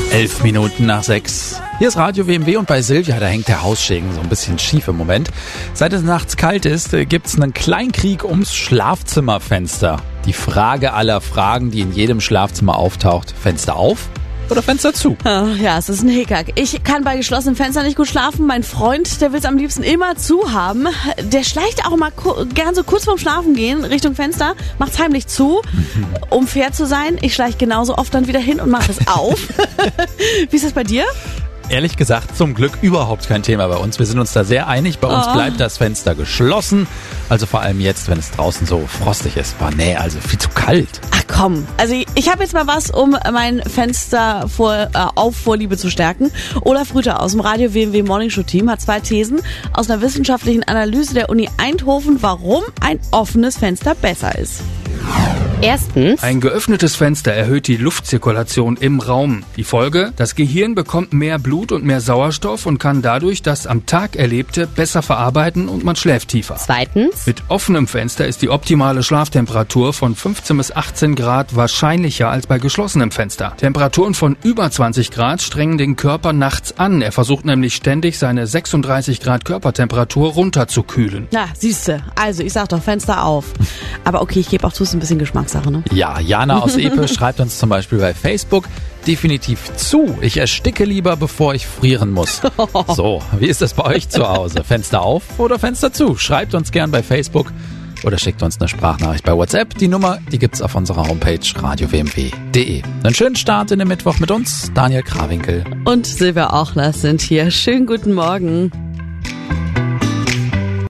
11 Minuten nach 6. Hier ist Radio WMW und bei Silvia, da hängt der Haussegen so ein bisschen schief im Moment. Seit es nachts kalt ist, gibt's einen Kleinkrieg ums Schlafzimmerfenster. Die Frage aller Fragen, die in jedem Schlafzimmer auftaucht: Fenster auf oder Fenster zu? Ja, es ist ein Hickhack. Ich kann bei geschlossenen Fenstern nicht gut schlafen. Mein Freund, der will es am liebsten immer zu haben. Der schleicht auch mal gern so kurz vorm Schlafen gehen Richtung Fenster, macht's heimlich zu, um fair zu sein. Ich schleiche genauso oft dann wieder hin und mache es auf. Wie ist das bei dir? Ehrlich gesagt, zum Glück überhaupt kein Thema bei uns. Wir sind uns da sehr einig. Bei uns bleibt das Fenster geschlossen. Also vor allem jetzt, wenn es draußen so frostig ist. Boah, nee, also viel zu kalt. Ach komm, also ich habe jetzt mal was, um mein Fenster auf Vorliebe zu stärken. Olaf Rüther aus dem Radio WMW Morning Show Team hat 2 Thesen aus einer wissenschaftlichen Analyse der Uni Eindhoven, warum ein offenes Fenster besser ist. Erstens: Ein geöffnetes Fenster erhöht die Luftzirkulation im Raum. Die Folge: Das Gehirn bekommt mehr Blut und mehr Sauerstoff und kann dadurch das am Tag Erlebte besser verarbeiten und man schläft tiefer. Zweitens: Mit offenem Fenster ist die optimale Schlaftemperatur von 15 bis 18 Grad wahrscheinlicher als bei geschlossenem Fenster. Temperaturen von über 20 Grad strengen den Körper nachts an. Er versucht nämlich ständig, seine 36 Grad Körpertemperatur runterzukühlen. Na, siehste, also ich sag doch Fenster auf. Aber okay, ich gebe auch zu, es ist ein bisschen Geschmackssache, ne? Ja, Jana aus Epe schreibt uns zum Beispiel bei Facebook: definitiv zu. Ich ersticke lieber, bevor ich frieren muss. So, wie ist das bei euch zu Hause? Fenster auf oder Fenster zu? Schreibt uns gern bei Facebook oder schickt uns eine Sprachnachricht bei WhatsApp. Die Nummer, die gibt's auf unserer Homepage radiowmw.de. Einen schönen Start in den Mittwoch mit uns, Daniel Krawinkel und Silvia Ochler sind hier. Schönen guten Morgen.